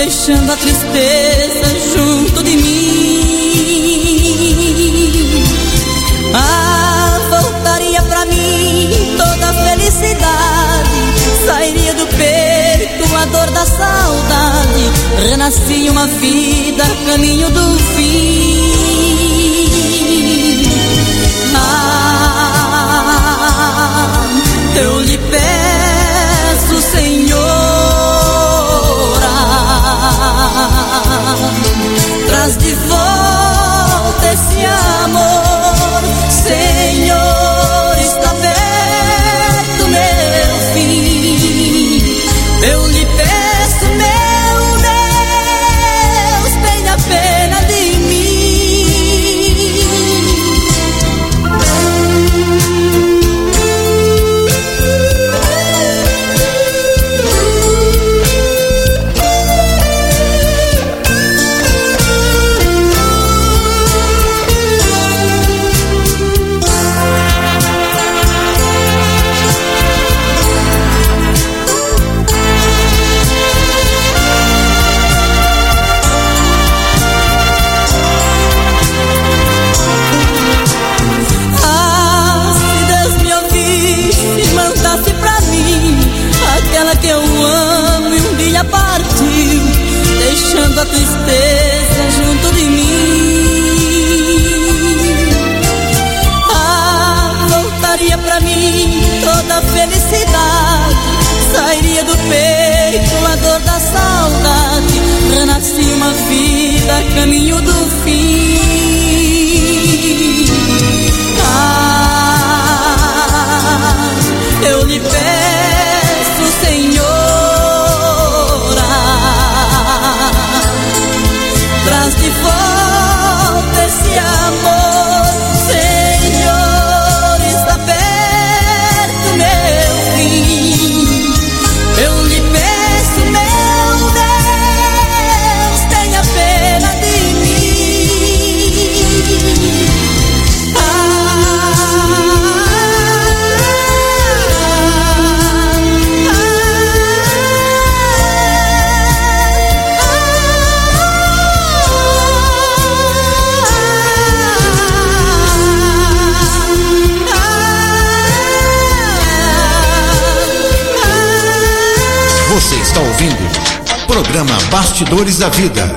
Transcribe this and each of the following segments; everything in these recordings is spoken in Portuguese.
deixando a tristeza junto de mim. Voltaria pra mim toda a felicidade, sairia do peito a dor da saudade, renascia uma vida, caminho do fim. Eu lhe peço, Senhora, traz de volta esse amor, Senhor, está perto meu fim. Eu lhe peço, meu Deus, tenha pena de mim. Que eu amo e um dia partiu, deixando a tristeza junto de mim. Voltaria pra mim toda a felicidade, sairia do peito a dor da saudade, renascia uma vida, caminho do fim. Eu lhe peço, Senhora, traz de volta esse amor, Senhor, está perto meu fim. Eu lhe peço, meu Deus, tenha pena de mim. Você está ouvindo o programa Bastidores da Vida.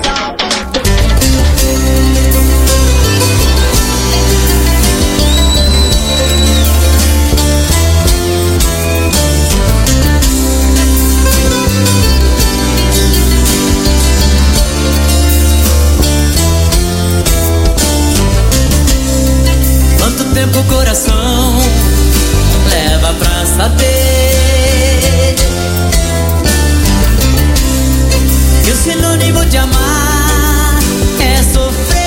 Quanto tempo o coração leva pra saber que o sinônimo de amar é sofrer?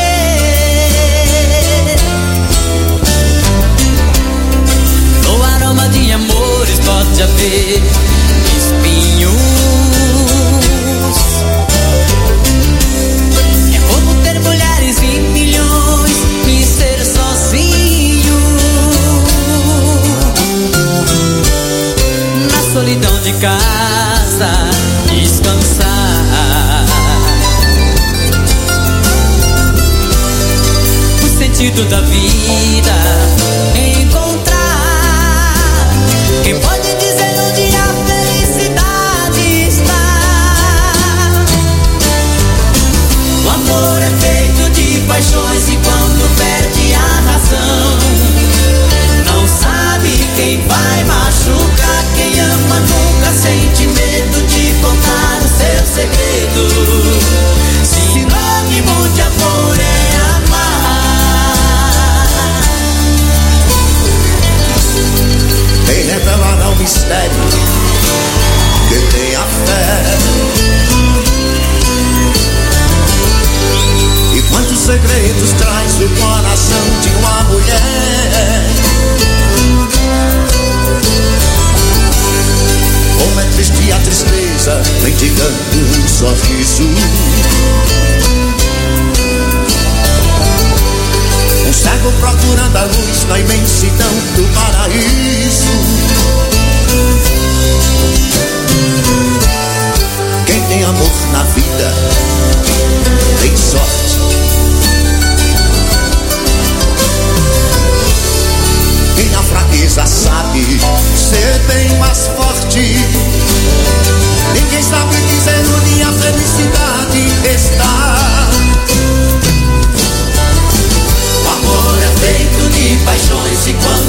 No aroma de amores pode haver espinhos. É como ter mulheres em milhões e ser sozinho na solidão de casa, descansar. O sentido da vida encontrar. Quem pode dizer onde a felicidade está? O amor é feito de paixões e quando perde a razão, não sabe quem vai machucar. Quem ama nunca sente medo de contar o seu segredo. Sinônimo de amor é amar. Quem é pela não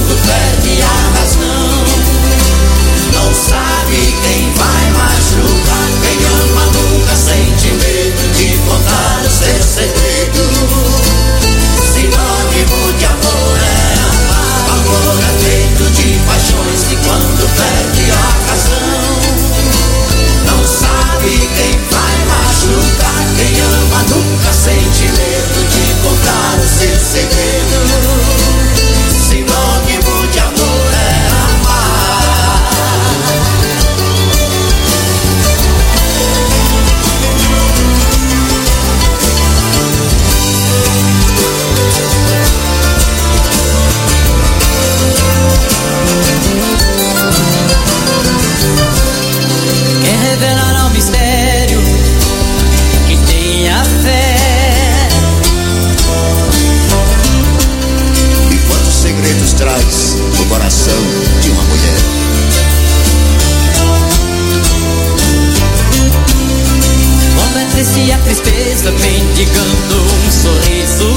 quando perde a razão. Não sabe quem vai machucar, quem ama nunca sente medo de contar o seu segredo. Sinônimo de amor é amar, amor é feito de paixões e quando perde a razão. Não sabe quem vai machucar, quem ama nunca sente medo de contar o seu segredo. Sinônimo de amor é amar. Quem revelará o mistério que tenha fé? E quantos segredos traz o coração de uma mulher? Quando é triste a tristeza mendigando um sorriso,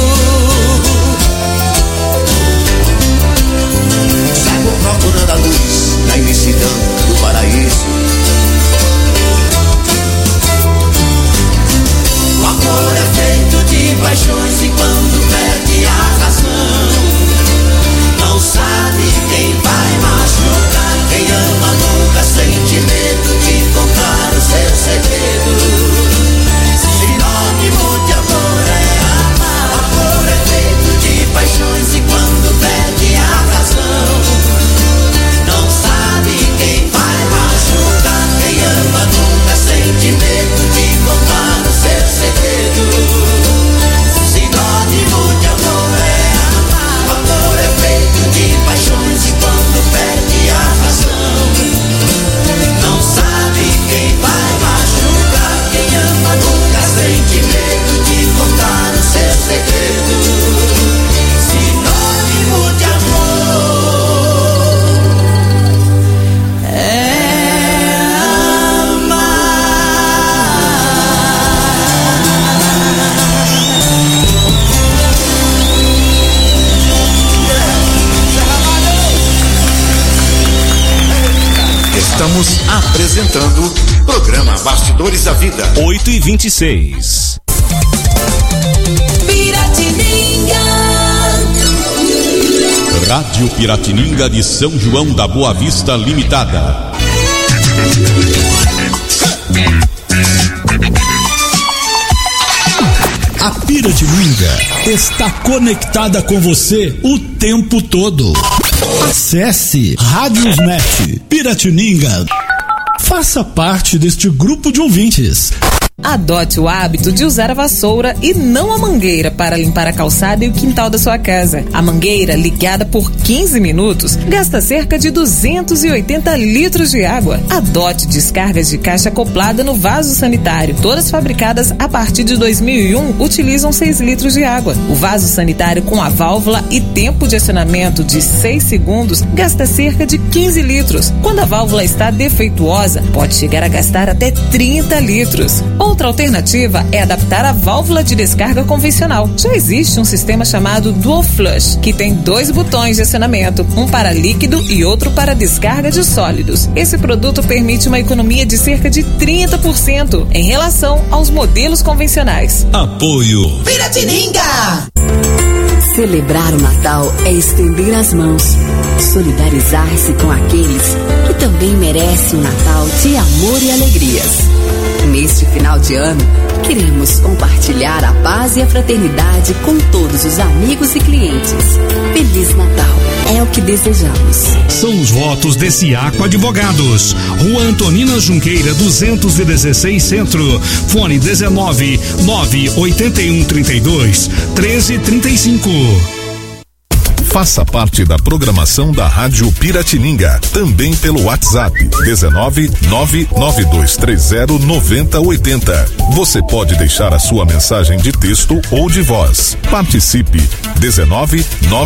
Cego procurando a luz na imensidão do paraíso. o amor é feito de paixões e quando perde a razão. Não sabe quem vai machucar, quem ama nunca sente medo de contar o seu segredo. Sinônimo de amor é amar, amor é feito de paixões e quando perde a razão. Não sabe quem vai machucar, quem ama nunca sente medo de contar o seu segredo. Sinônimo de amor é amar, amor é feito de paixões e quando perde a razão. Não sabe quem vai machucar, quem ama nunca sente medo de contar o seu segredo. Sinônimo de amor é amar. Estamos apresentando programa Bastidores da Vida. 8h26. Piratininga. Rádio Piratininga de São João da Boa Vista Limitada. A Piratininga está conectada com você o tempo todo. Acesse Rádiosnet Piratininga. Faça parte deste grupo de ouvintes. Adote o hábito de usar a vassoura e não a mangueira para limpar a calçada e o quintal da sua casa. A mangueira, ligada por 15 minutos, gasta cerca de 280 litros de água. Adote descargas de caixa acoplada no vaso sanitário. Todas fabricadas a partir de 2001 utilizam 6 litros de água. O vaso sanitário com a válvula e tempo de acionamento de 6 segundos gasta cerca de 15 litros. Quando a válvula está defeituosa, pode chegar a gastar até 30 litros. Outra alternativa é adaptar a válvula de descarga convencional. Já existe um sistema chamado Dual Flush, que tem 2 botões de acionamento, um para líquido e outro para descarga de sólidos. Esse produto permite uma economia de cerca de 30% em relação aos modelos convencionais. Apoio Piratininga. Celebrar o Natal é estender as mãos, solidarizar-se com aqueles que também merecem um Natal de amor e alegrias. Neste final de ano, queremos compartilhar a paz e a fraternidade com todos os amigos e clientes. Feliz Natal, é o que desejamos. São os votos de Ciaco Advogados. Rua Antonina Junqueira, 216 Centro. Fone 19 981 32 1335. Faça parte da programação da Rádio Piratininga, também pelo WhatsApp 19 99230 9080. Você pode deixar a sua mensagem de texto ou de voz. Participe 19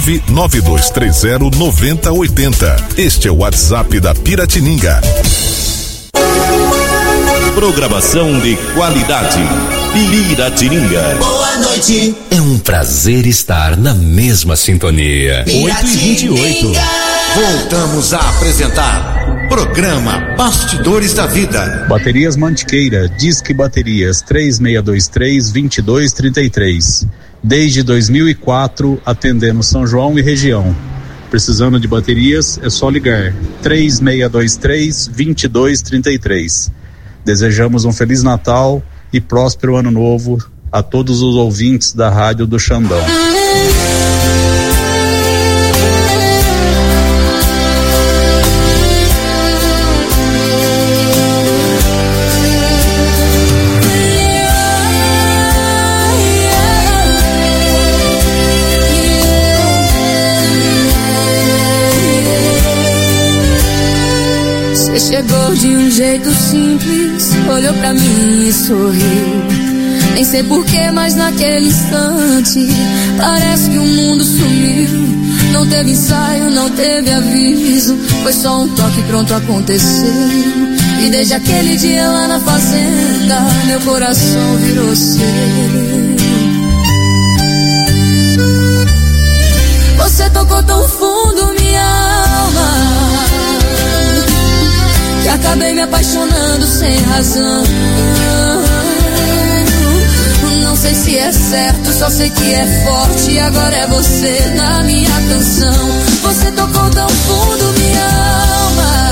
99230 9080. Este é o WhatsApp da Piratininga. Programação de qualidade. Piratininga. Boa noite. É um prazer estar na mesma sintonia. 8h28. Voltamos a apresentar Programa Bastidores da Vida. Baterias Mantiqueira, Disque Baterias 3623-2233. Desde 2004, atendendo São João e região. Precisando de baterias, é só ligar 3623-2233. Desejamos um Feliz Natal e próspero Ano Novo a todos os ouvintes da Rádio do Xandão. Você chegou de um jeito simples, olhou pra mim e sorriu. Nem sei porquê, mas naquele instante parece que o mundo sumiu. Não teve ensaio, não teve aviso, foi só um toque, pronto, aconteceu. E desde aquele dia lá na fazenda, meu coração virou seu. Você tocou tão fundo minha alma que acabei me apaixonando sem razão. Não sei se é certo, só sei que é forte. E agora é você na minha canção. Você tocou tão fundo minha alma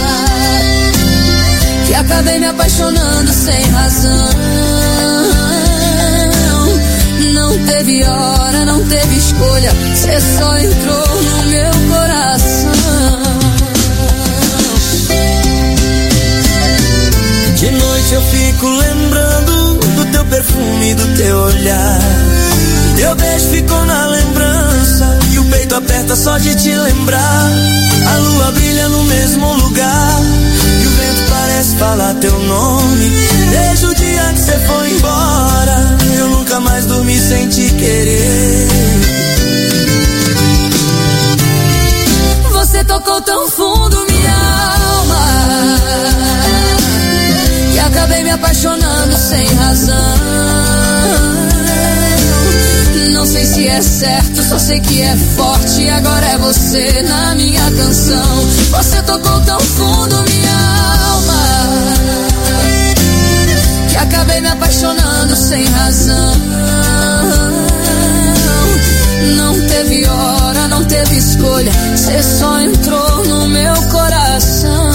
que acabei me apaixonando sem razão. Não teve hora, não teve escolha, você só entrou no meu coração. De noite eu fico lembrando do teu perfume e do teu olhar. Teu beijo ficou na lembrança e o peito aperta só de te lembrar. A lua brilha no mesmo lugar e o vento parece falar teu nome. Desde o dia que você foi embora, eu nunca mais dormi sem te querer. Você tocou tão fundo minha alma que acabei me apaixonando sem razão. Não sei se é certo, só sei que é forte. E agora é você na minha canção. Você tocou tão fundo minha alma que acabei me apaixonando sem razão. Não teve hora, não teve escolha, você só entrou no meu coração.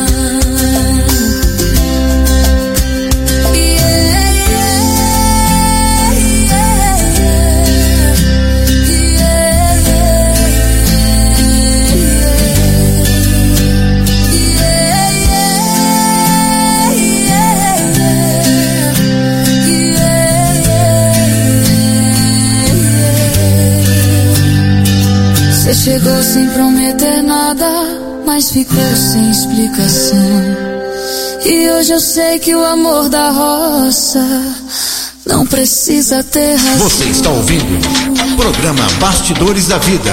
Você chegou sem prometer nada, mas ficou sem explicação. E hoje eu sei que o amor da roça não precisa ter razão. Você está ouvindo o programa Bastidores da Vida.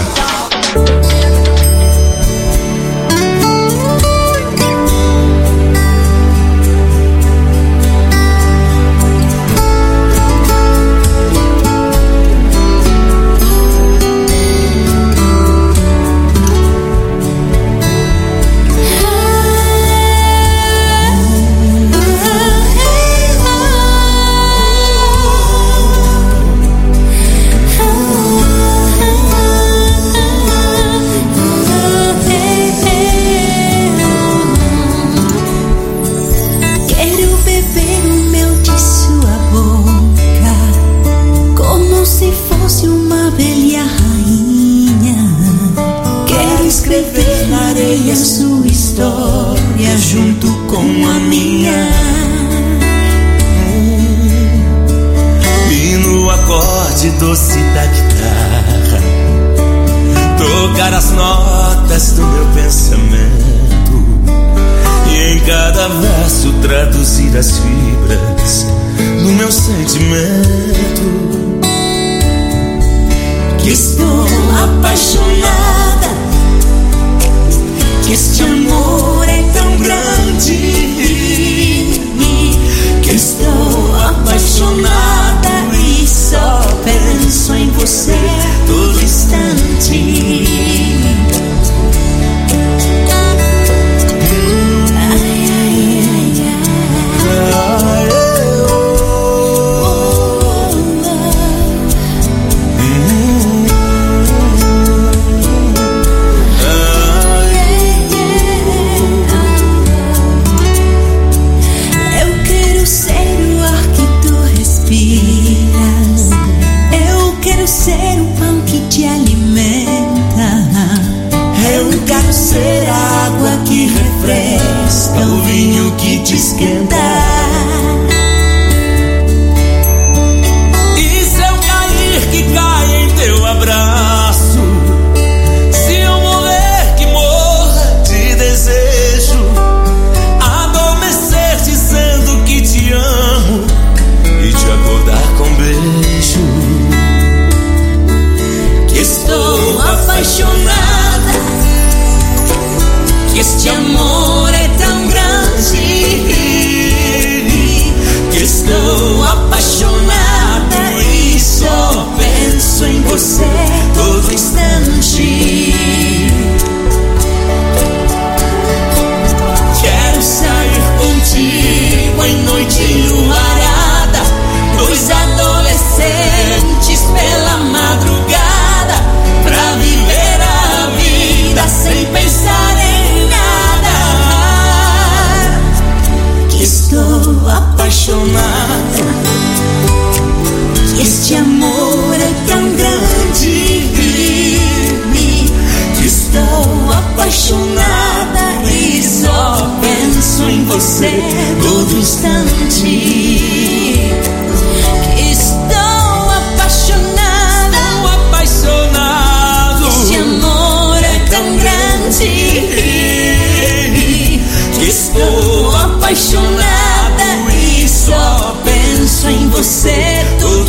Doce da guitarra, tocar as notas do meu pensamento e em cada verso traduzir as fibras do meu sentimento. Que estou apaixonada, que este amor é grande, que estou apaixonada,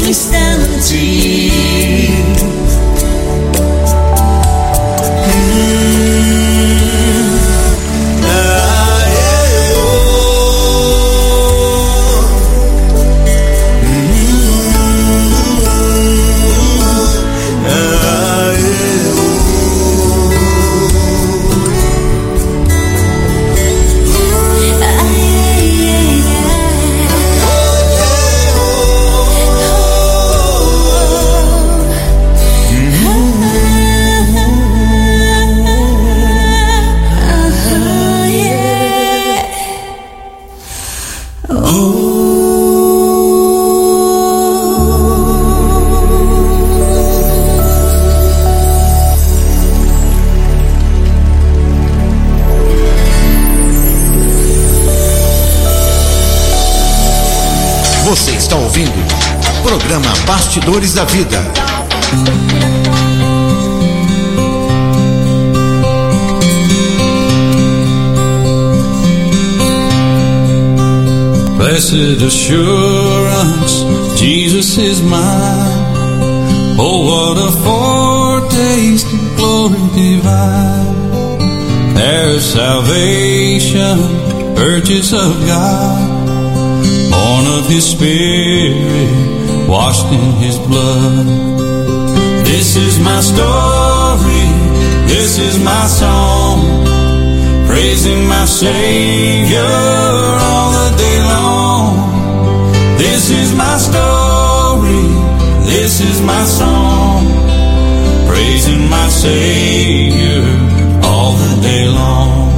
mesmo instante. Você está ouvindo o programa Bastidores da Vida. Blessed assurance, Jesus is mine. Oh, what a foretaste of glory divine. There's salvation, purchase of God, born of His Spirit, washed in His blood. This is my story, this is my song, praising my Savior all the day long. This is my story, this is my song, praising my Savior all the day long.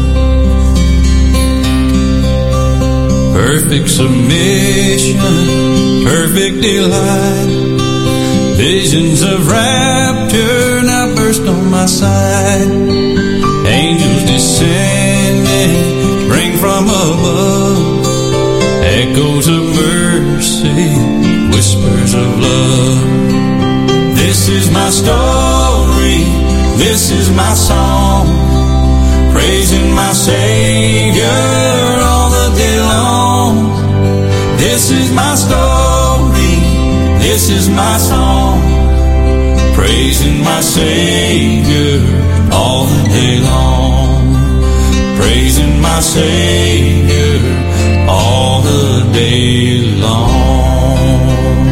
Perfect submission, perfect delight, visions of rapture now burst on my sight. Angels descending, bring from above, echoes of mercy, whispers of love. This is my story, this is my song, praising my Savior all the day long. This is my story, this is my song, praising my Savior all the day long. Praising my Savior all the day long.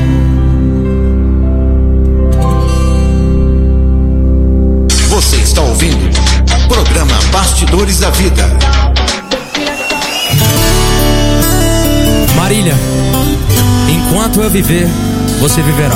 Você está ouvindo o programa Bastidores da Vida. Marília, enquanto eu viver, você viverá.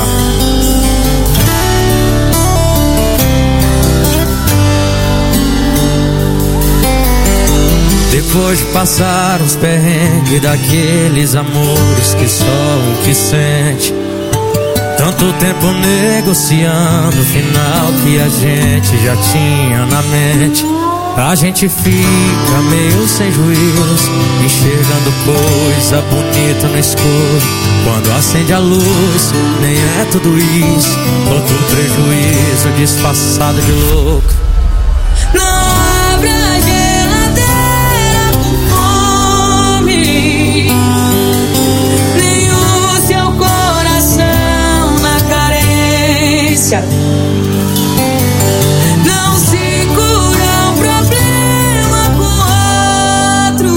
Depois de passar os perrengues daqueles amores que só o que sente, tanto tempo negociando o final que a gente já tinha na mente, a gente fica meio sem juízo, enxergando coisa bonita no escuro. Quando acende a luz, nem é tudo isso, outro prejuízo disfarçado de louco. Não abre a geladeira com fome, nem o seu coração na carência. Não se cura um problema com outro.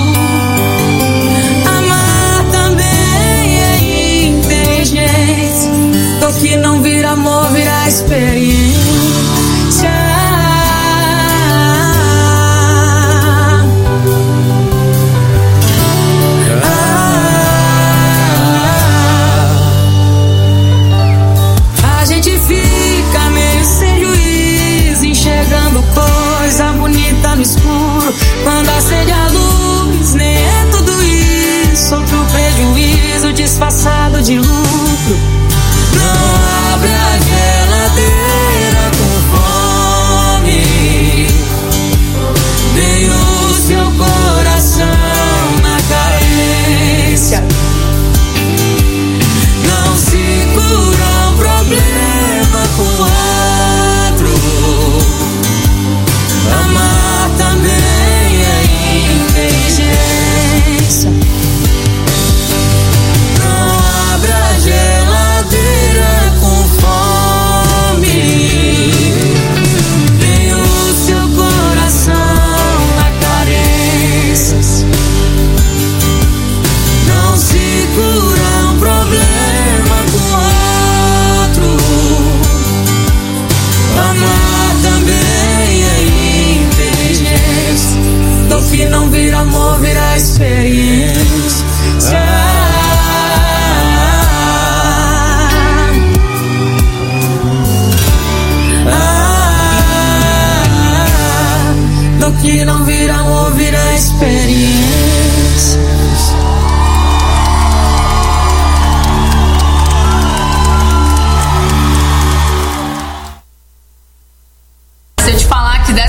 Amar também é inteligência. O que não vira amor vira experiência. A gente fica meio sem juízo, enxergando coisa bonita no escuro. Quando acende a luz, nem é tudo isso, outro prejuízo disfarçado de lucro. Não abre a geladeira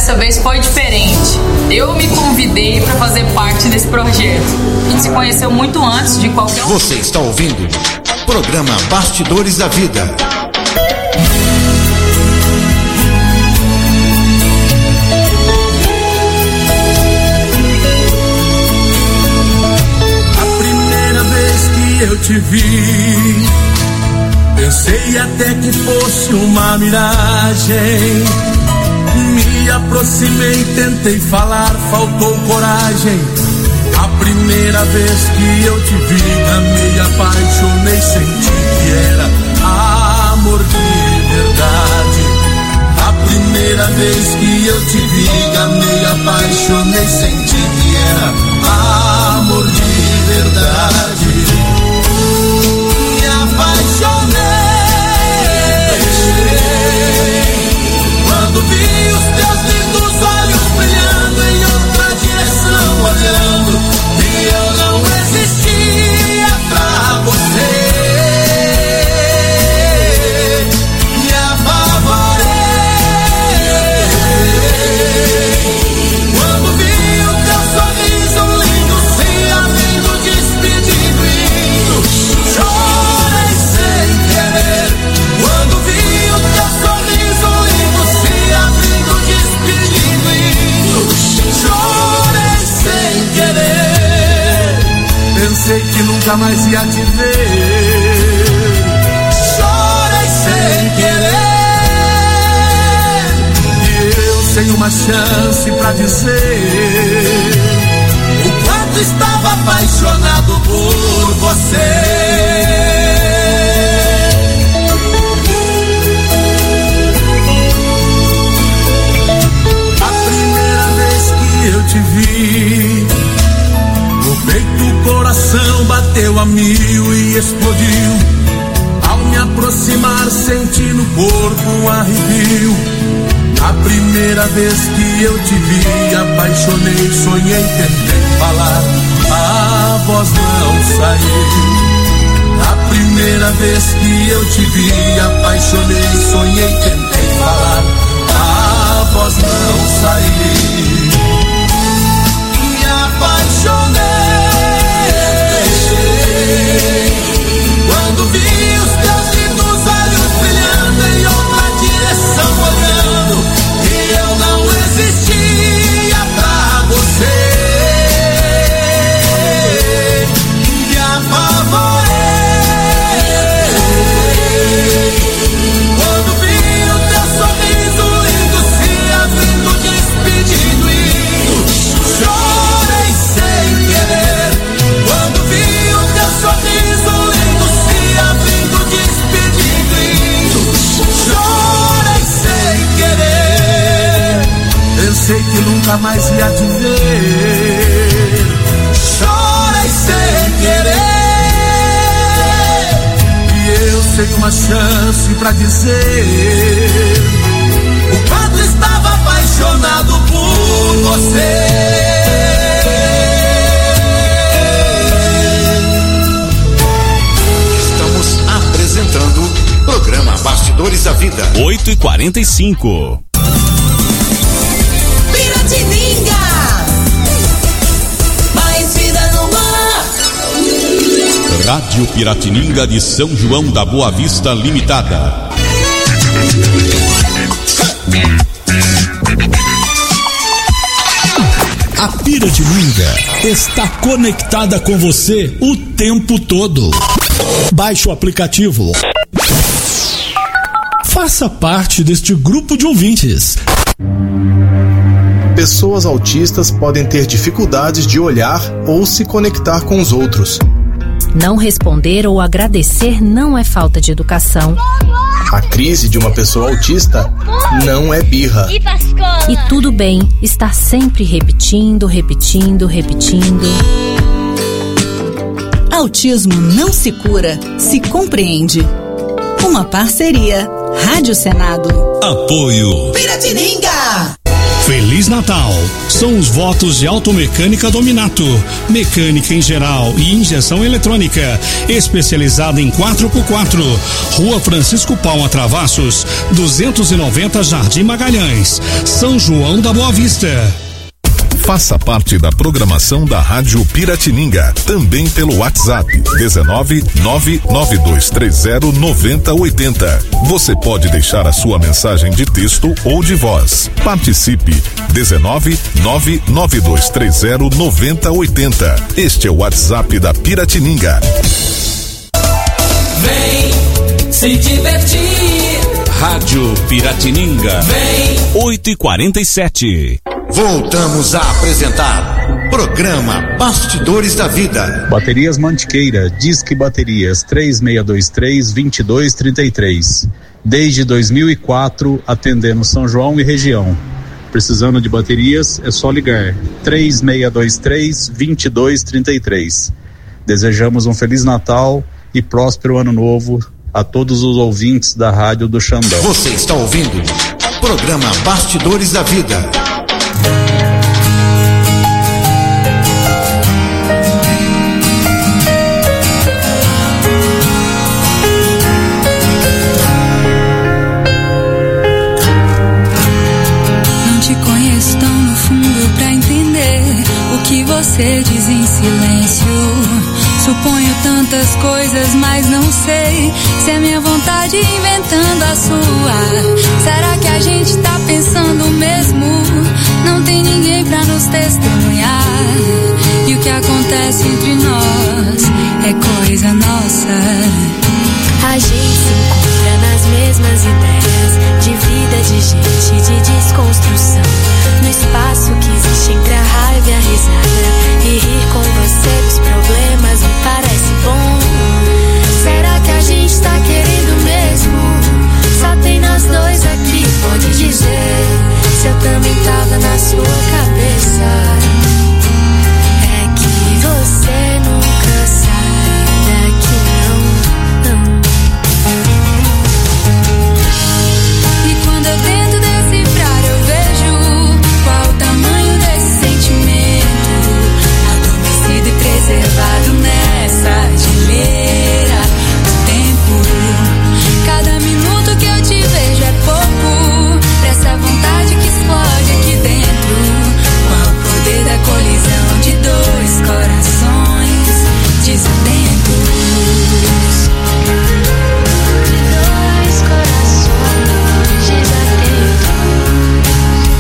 dessa vez foi diferente. Eu me convidei para fazer parte desse projeto. A gente se conheceu muito antes de qualquer um. Você está ouvindo o programa Bastidores da Vida. A primeira vez que eu te vi, pensei até que fosse uma miragem. Me aproximei, tentei falar, faltou coragem. A primeira vez que eu te vi, amei, apaixonei, senti que era amor de verdade. A primeira vez que eu te vi, amei, apaixonei, senti que era amor de verdade. Me apaixonei quando vi os teus lindos olhos brilhando em outra direção, olhando, e eu não existia pra você. Me apavorei quando vi o teu sorriso lindo se abrindo, despedindo e indo. Chorei sem querer quando vi o teu sorriso lindo se abrindo, despedindo e indo. Chorei sem querer, pensei que nunca mais ia te ver. Chorei sem querer, e eu sem uma chance pra dizer o quanto estava apaixonado por você. Eu te vi, no peito o coração bateu a mil e explodiu. Ao me aproximar senti no corpo um arrepio. A primeira vez que eu te vi, apaixonei, sonhei, tentei falar, a voz não saiu. A primeira vez que eu te vi, apaixonei, sonhei, tentei falar, a voz não saiu. Apaixonei quando vi os teus lindos olhos brilhando em outra direção, olhando, e eu não existia pra você. Me apavorei quando vi o teu sorriso lindo se abrindo, despedindo e indo. Chorei sem querer quando vi o teu sorriso lindo se abrindo, despedindo e indo. Chorei sem querer, pensei que nunca mais ia te ver. Chorei sem querer, e eu sem uma chance pra dizer o quanto estava apaixonado por você. Apresentando o programa Bastidores da Vida. 8h45. Piratininga, mais vida no mar. Rádio Piratininga de São João da Boa Vista Limitada. A Piratininga está conectada com você o tempo todo. Baixe o aplicativo. Faça parte deste grupo de ouvintes. Pessoas autistas podem ter dificuldades de olhar ou se conectar com os outros. Não responder ou agradecer não é falta de educação. A crise de uma pessoa autista não é birra. E tudo bem estar sempre repetindo. Autismo não se cura, se compreende. Uma parceria Rádio Senado. Apoio Piratininga. Feliz Natal! São os votos de Automecânica Dominato, mecânica em geral e injeção eletrônica, especializada em 4x4, Rua Francisco Palma Travassos, 290 Jardim Magalhães, São João da Boa Vista. Faça parte da programação da Rádio Piratininga, também pelo WhatsApp 19-99230-9080. Você pode deixar a sua mensagem de texto ou de voz. Participe 19-99230-9080. Este é o WhatsApp da Piratininga. Vem se divertir. Rádio Piratininga. Vem. 8h47. Voltamos a apresentar programa Bastidores da Vida. Baterias Mantiqueira, Disque Baterias 3623-2233. Desde 2004, atendendo São João e região. Precisando de baterias, é só ligar 3623-2233. Desejamos um Feliz Natal e próspero Ano Novo a todos os ouvintes da Rádio do Xandão. Você está ouvindo programa Bastidores da Vida. Que você diz em silêncio. Suponho tantas coisas, mas não sei se é minha vontade inventando a sua. Será que a gente tá pensando mesmo? Não tem ninguém pra nos testemunhar. E o que acontece entre nós é coisa nossa. A gente se encontra nas mesmas ideias de vida, de gente, de desconstrução. No espaço que existe entre a raiva e a risada, e rir com você dos problemas me parece bom. Será que a gente tá querendo mesmo? Só tem nós dois aqui, pode dizer se eu também tava na sua cabeça. É que você nunca sai daqui, não. E quando eu tento decifrar, eu vejo qual o tamanho desse sentimento, adormecido e preservado nessa geleira do tempo. Cada minuto que eu te vejo é pouco pra essa vontade que explode aqui dentro. Qual o poder da colisão de dois corações desatentos? Dois corações desatentos.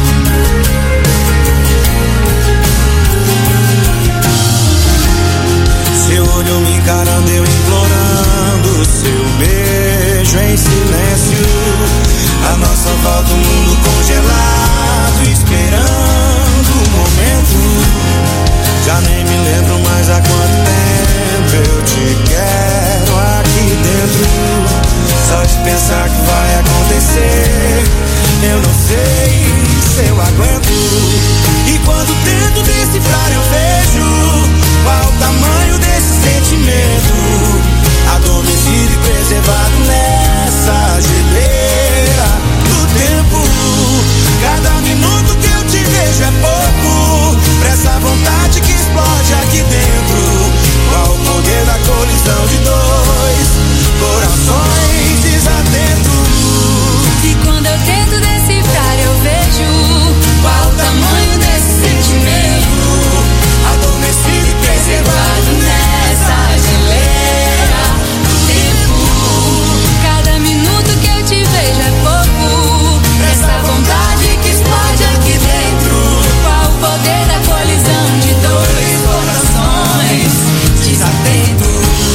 Seu olho me encarando, eu implorando, seu beijo em silêncio. A nossa volta, o mundo congelado, esperando o momento. Já nem me lembro mais há quanto tempo eu te quero aqui dentro. Só de pensar que vai acontecer, eu não sei se eu aguento. E quando tento decifrar, eu vejo qual o tamanho desse sentimento, adormecido e preservado nessa geleira do tempo. Cada minuto que eu te vejo é pouco pra essa vontade que explode aqui dentro. Qual o poder da colisão de dois corações desatentos? E quando eu tento decifrar, eu vejo qual o tamanho desse sentimento, adormecido e preservado nessa geleira do tempo. Cada minuto que eu te vejo é pouco pra essa vontade que explode aqui dentro. Qual o poder da colisão de dois corações desatentos?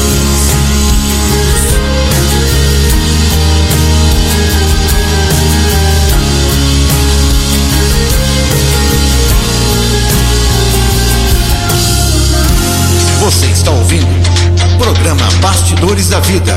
Você está ouvindo programa Bastidores da Vida.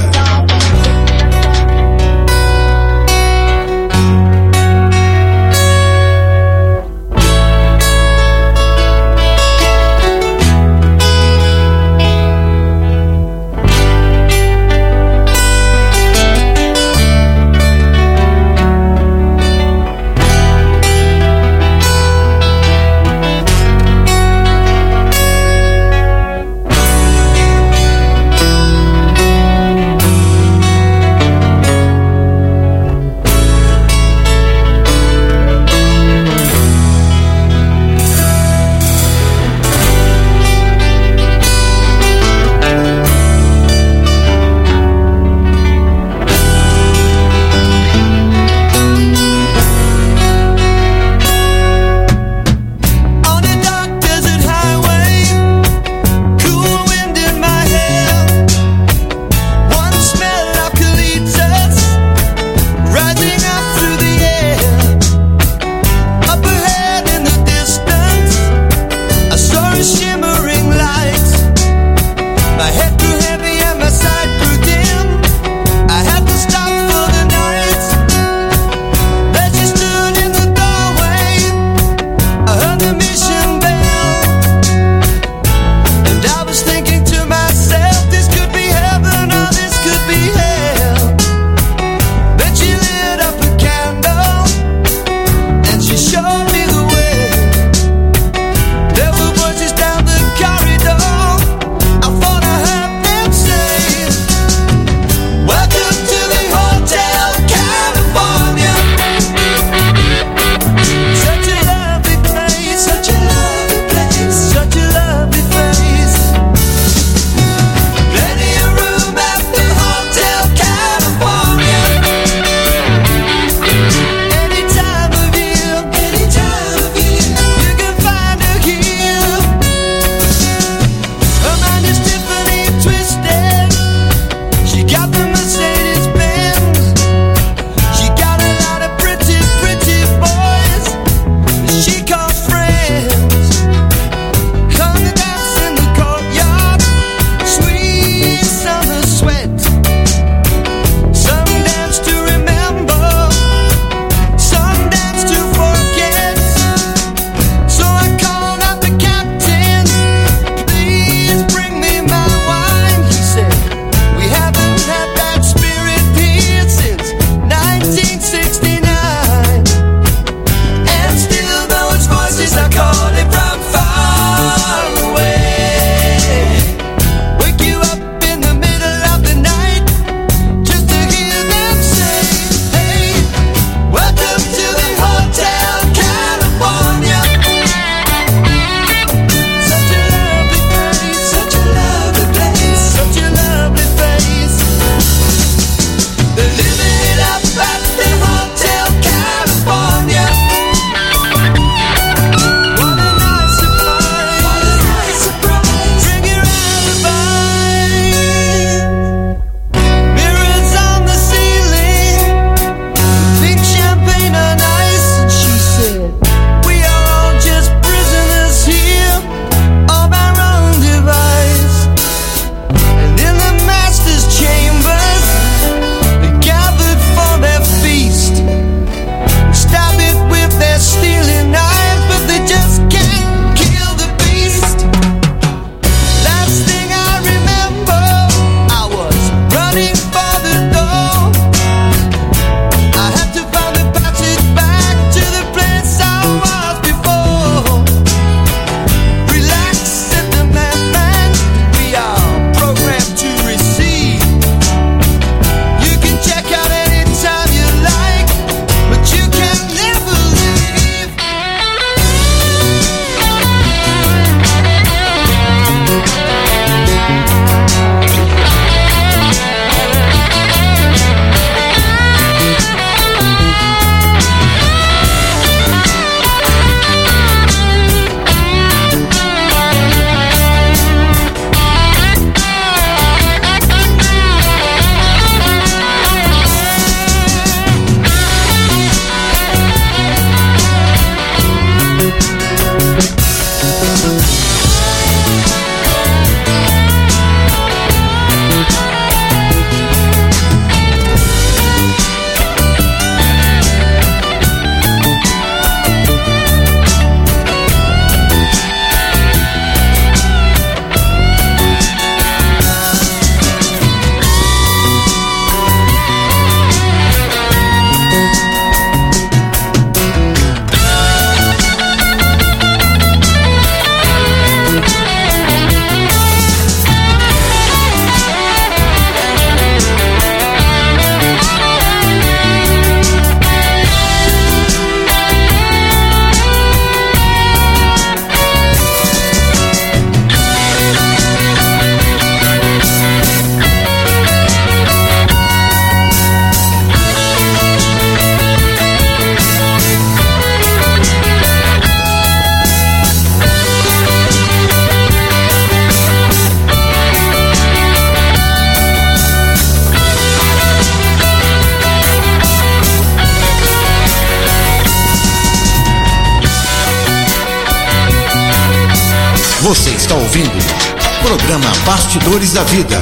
está ouvindo programa Bastidores da Vida.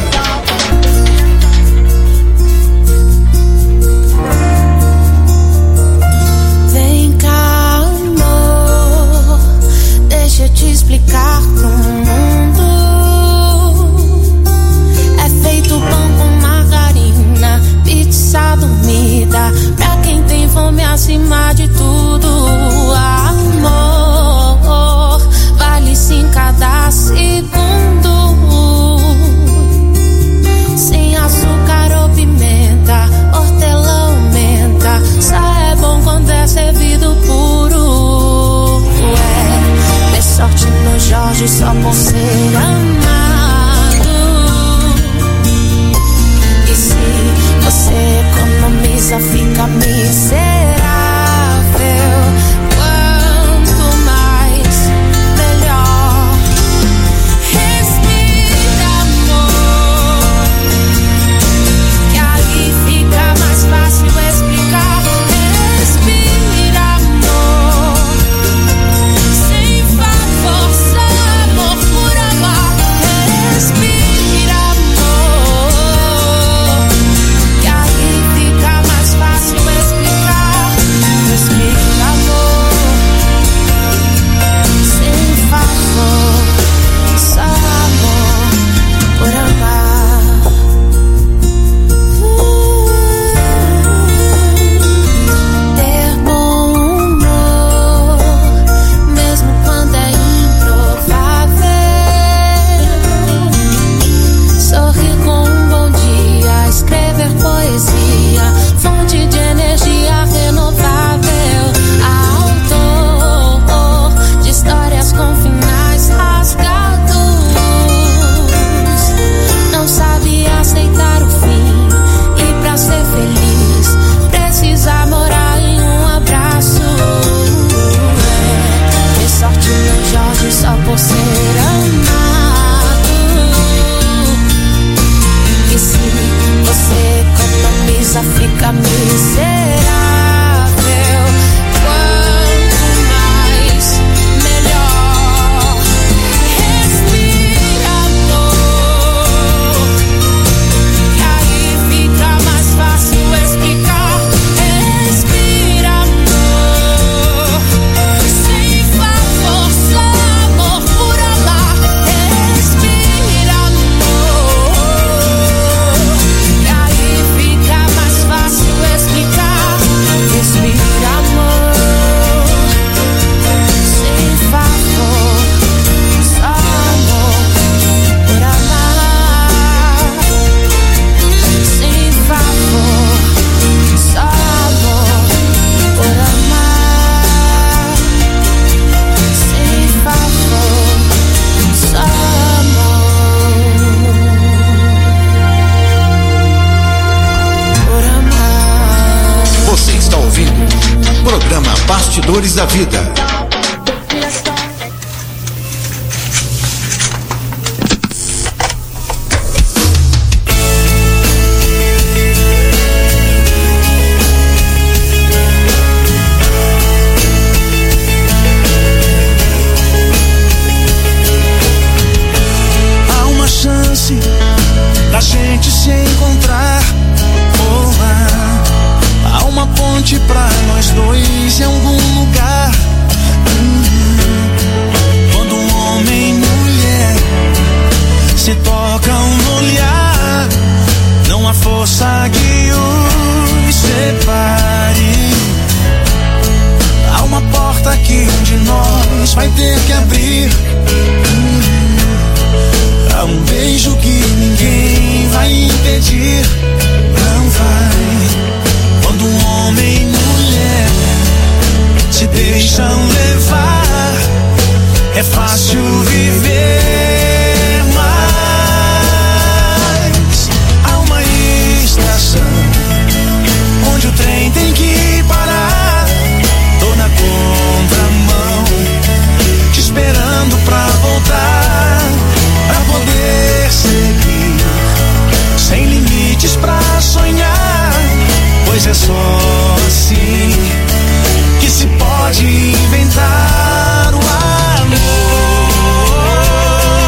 Vem cá, amor, deixa eu te explicar pro mundo. É feito pão com margarina, pizza dormida, pra quem tem fome acima de tudo. Amor, vale sim cada segundo. Sem açúcar ou pimenta, hortelã, menta, só é bom quando é servido puro. Dê sorte no Jorge só por ser amado. E se você economiza, fica miserável. Quanto mais, melhor. Respira, amor, que aí fica mais fácil explicar. Respira, amor, sem favor, só amor por amar. Respira, amor, que aí fica mais fácil explicar. Respira, amor, sem favor, só amor por amar. Ter bom humor, mesmo quando é improvável. Sorrir com um bom dia, escrever poesia, fonte de energia renovável. Autor de histórias com finais rasgados, não sabe aceitar o fim, e pra ser feliz precisa morar em um abraço. Ter sorte no Jorge só por ser amado. E se você economiza, fica miserável. Quanto mais, melhor. Respira, amor, que aí fica mais fácil explicar. Respira, amor, sem favor, só amor por amar. Respira, amor, que aí fica mais fácil explicar. Respira, amor, sem favor, só amor por amar. Sem favor, só amor por amar. Sem favor, só amor por amar. Você está ouvindo programa Bastidores da Vida. Há uma chance da gente se encontrar. Oh, há uma ponte pra nós dois em algum lugar. Quando um homem e mulher se tocam no olhar, não há força que os separe. Há uma porta que um de nós vai ter que abrir. Há um beijo que ninguém vai impedir. Não vai. Quando um homem e mulher se deixam levar, é fácil viver. Mas há uma estação onde o trem tem que parar. Tô na contramão, te esperando pra voltar, pra poder seguir sem limites pra sonhar. Pois é só assim que se pode inventar o amor.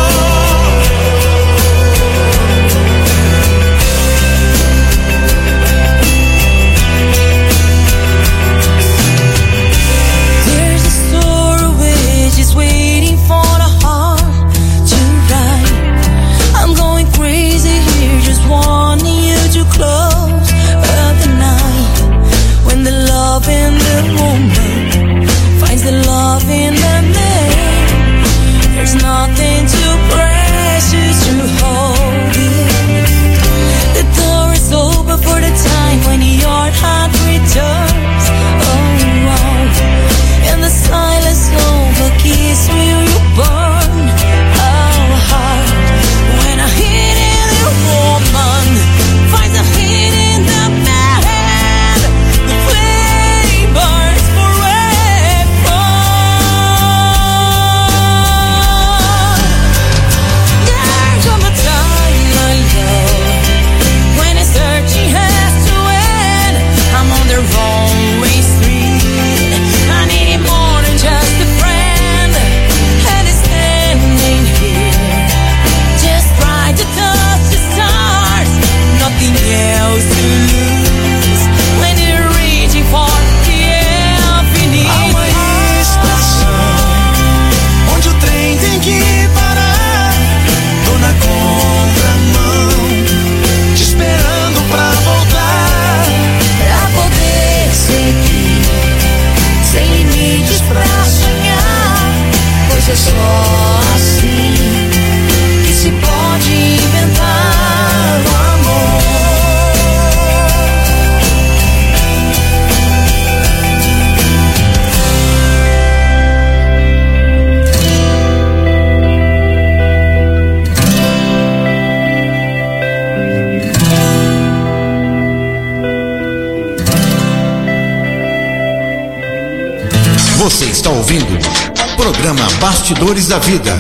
Você está ouvindo programa Bastidores da Vida.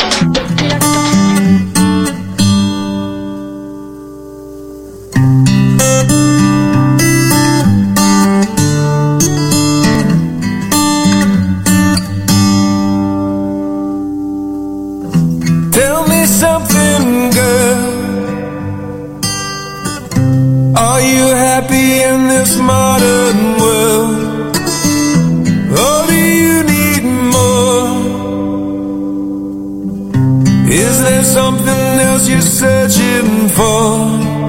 Tell me something, girl. Are you happy in this modern world? Or do you need more? Is there something else you're searching for?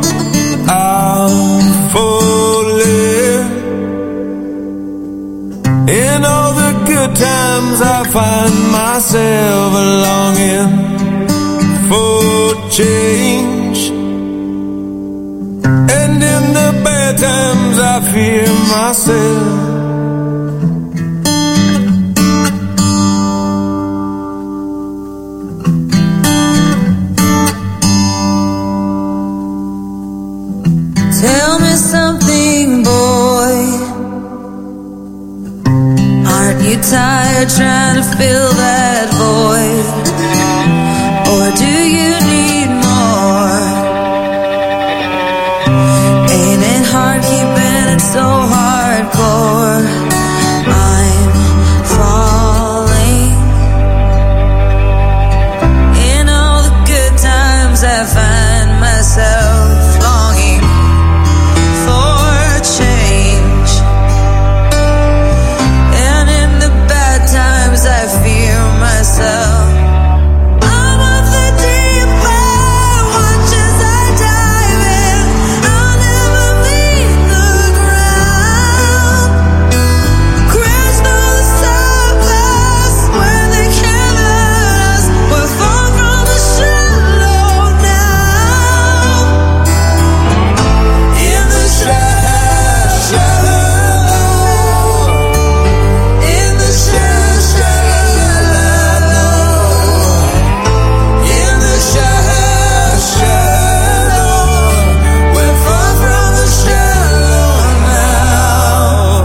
I'm falling. In all the good times I find myself longing for change, and in the bad times I fear myself. Tell me something, boy. Aren't you tired trying to fill that void? Or do you need more? Ain't it hard keeping it so hardcore? I'm falling. In all the good times I find myself longing for change, and in the bad times I fear myself. I'm of the deep end, watch as I dive in. I'll never leave the ground. Crash through the surface where they can't hurt us. We're far from the shallow now. In the shallow, in the shallow, in the shallow, we're far from the shallow now.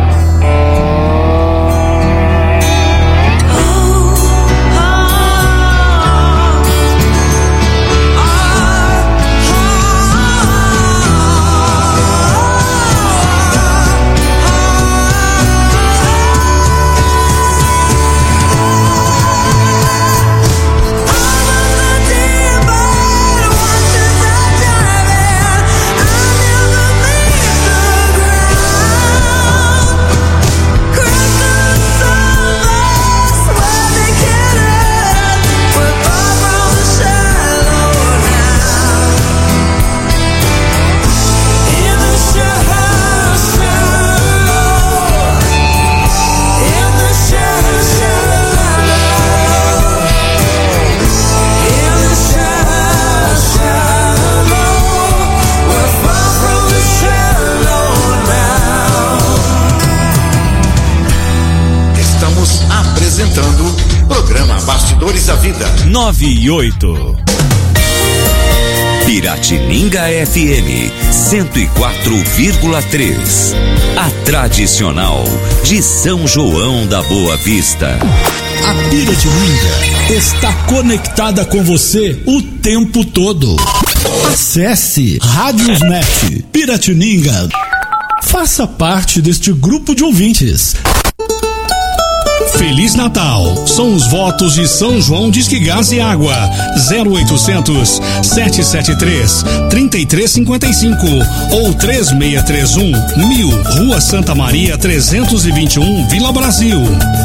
Estamos apresentando programa Bastidores da Vida. 9 e 8. Piratininga FM 104,3. A tradicional de São João da Boa Vista. A Piratininga está conectada com você o tempo todo. Acesse Radiosnet Piratininga. Faça parte deste grupo de ouvintes. Feliz Natal! São os votos de São João Disque Gás e Água. 0800 773 3355 ou 3631 1000, Rua Santa Maria 321, Vila Brasil.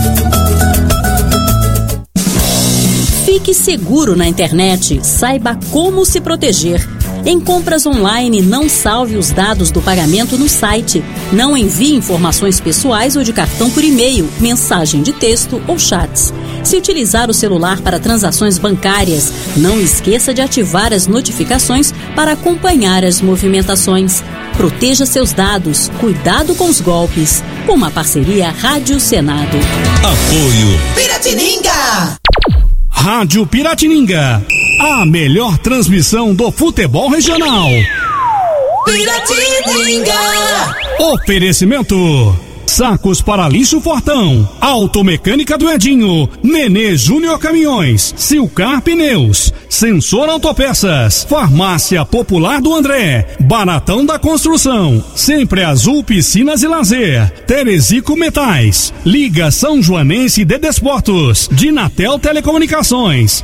Fique seguro na internet. Saiba como se proteger. Em compras online, não salve os dados do pagamento no site. Não envie informações pessoais ou de cartão por e-mail, mensagem de texto ou chats. Se utilizar o celular para transações bancárias, não esqueça de ativar as notificações para acompanhar as movimentações. Proteja seus dados. Cuidado com os golpes. Uma parceria Rádio Senado. Apoio Piratininga! Rádio Piratininga. A melhor transmissão do futebol regional. Piratininga! Oferecimento Sacos para lixo Fortão, Automecânica do Edinho, Nenê Júnior Caminhões, Silcar Pneus, Sensor Autopeças, Farmácia Popular do André, Baratão da Construção, Sempre Azul Piscinas e Lazer, Terezico Metais, Liga São Joanense de Desportos, Dinatel Telecomunicações.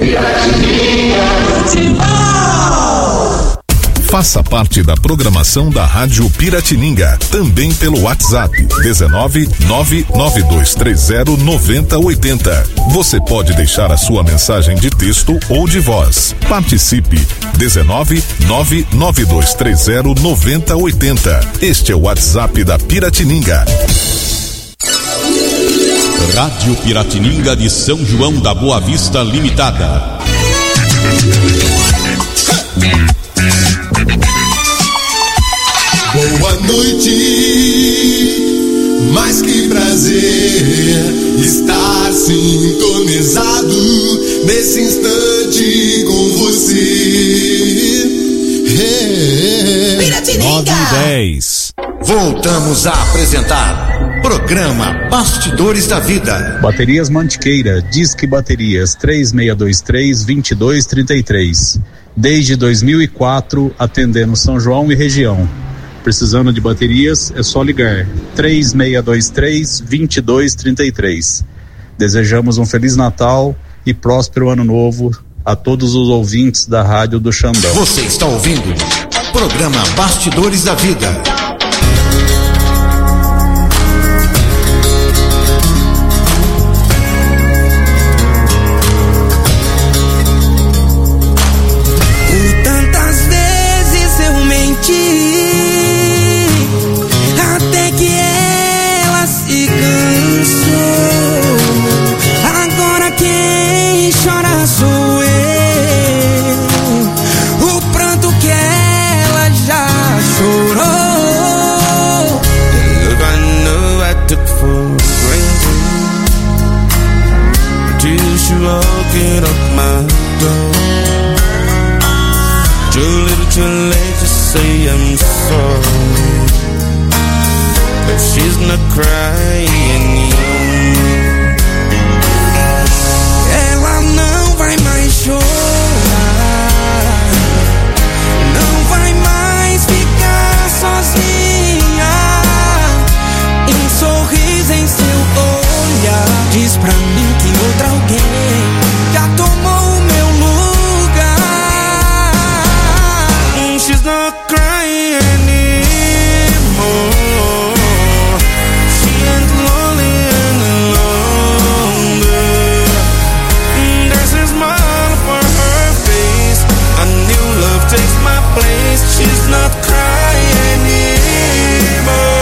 Faça parte da programação da Rádio Piratininga, também pelo WhatsApp 19992309080. Você pode deixar a sua mensagem de texto ou de voz. Participe 19992309080. Este é o WhatsApp da Piratininga. Rádio Piratininga de São João da Boa Vista Limitada. Boa noite, mas que prazer estar sintonizado nesse instante com você. 9:10. Voltamos a apresentar programa Bastidores da Vida. Baterias Mantiqueira, Disque Baterias 3623-2233. Desde 2004, atendendo São João e região. Precisando de baterias, é só ligar 3623-2233. Desejamos um Feliz Natal e próspero Ano Novo a todos os ouvintes da Rádio do Xandão. Você está ouvindo programa Bastidores da Vida. Ela não vai mais chorar, não vai mais ficar sozinha. Um sorriso em seu olhar diz pra mim que outra alguém já tomou o meu lugar. She's not crying anymore. Takes my place, she's not crying anymore.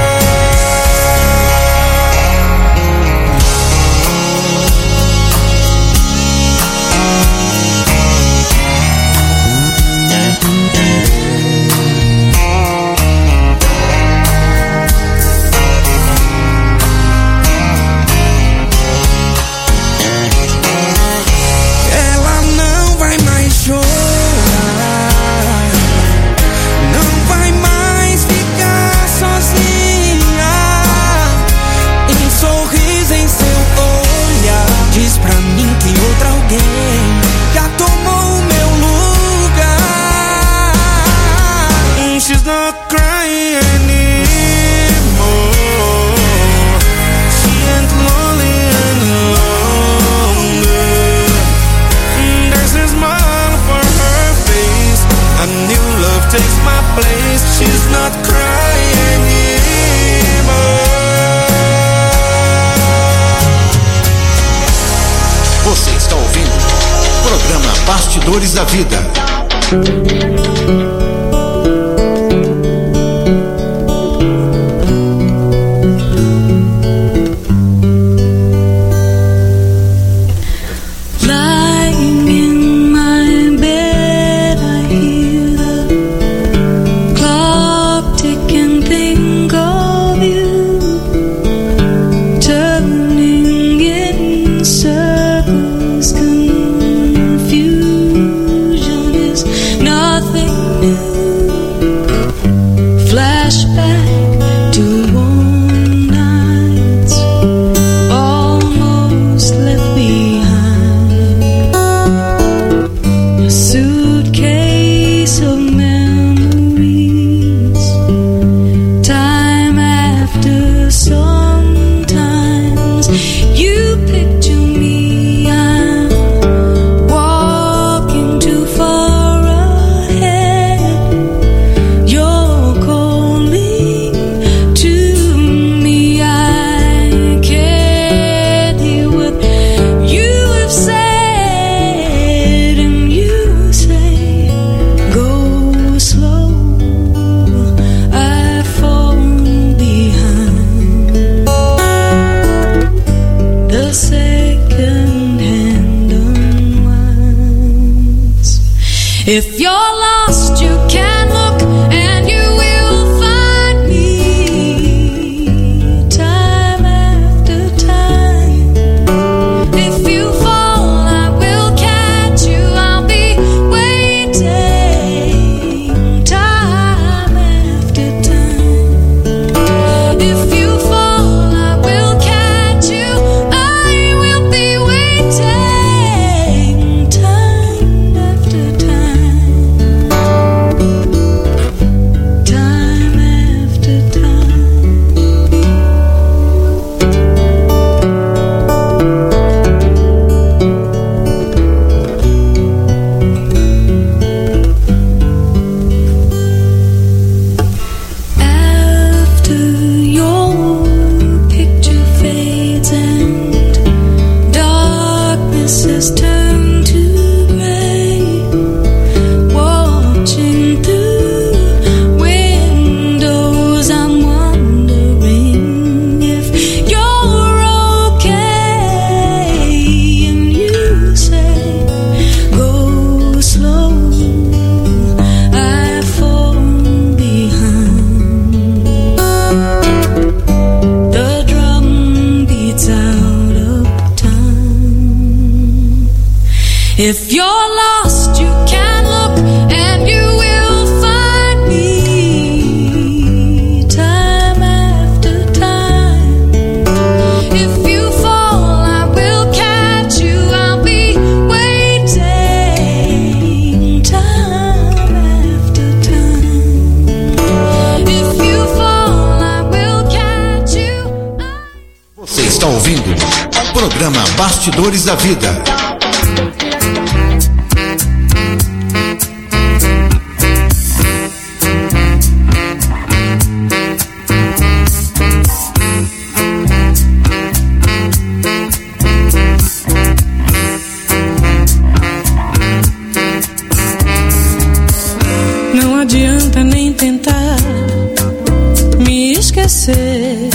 Ela não vai mais chorar, pra mim que outra alguém já tomou o meu lugar. She's not crying anymore. She ain't lonely any longer. There's a smile for her face. A new love takes my place. She's not crying anymore. Você está ouvindo o programa Bastidores da Vida. Nothing If you're lost, you can look and you will find me time after time. If you fall, I will catch you. I'll be waiting time after time. If you fall, I will catch you. I will be waiting time after time. Time after time. After your picture fades and darkness has turned to gray, watching through windows, I'm wondering if you're okay. And you say, go slow, I fall behind. The drum beats out of time. If you're lost, you can look and you will find me time after time. If you fall, I will catch you. I'll be waiting time after time. If you fall, I will catch you. Você está ouvindo o programa Bastidores da Vida. Não adianta nem tentar me esquecer.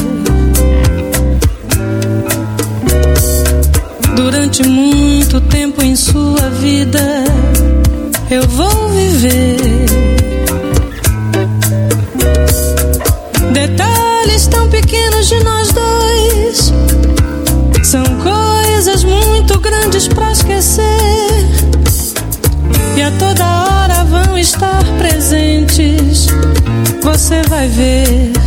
Durante muito tempo em sua vida eu vou viver detalhes tão pequenos de nós dois. São coisas muito grandes pra esquecer, e a toda hora vão estar presentes. Você vai ver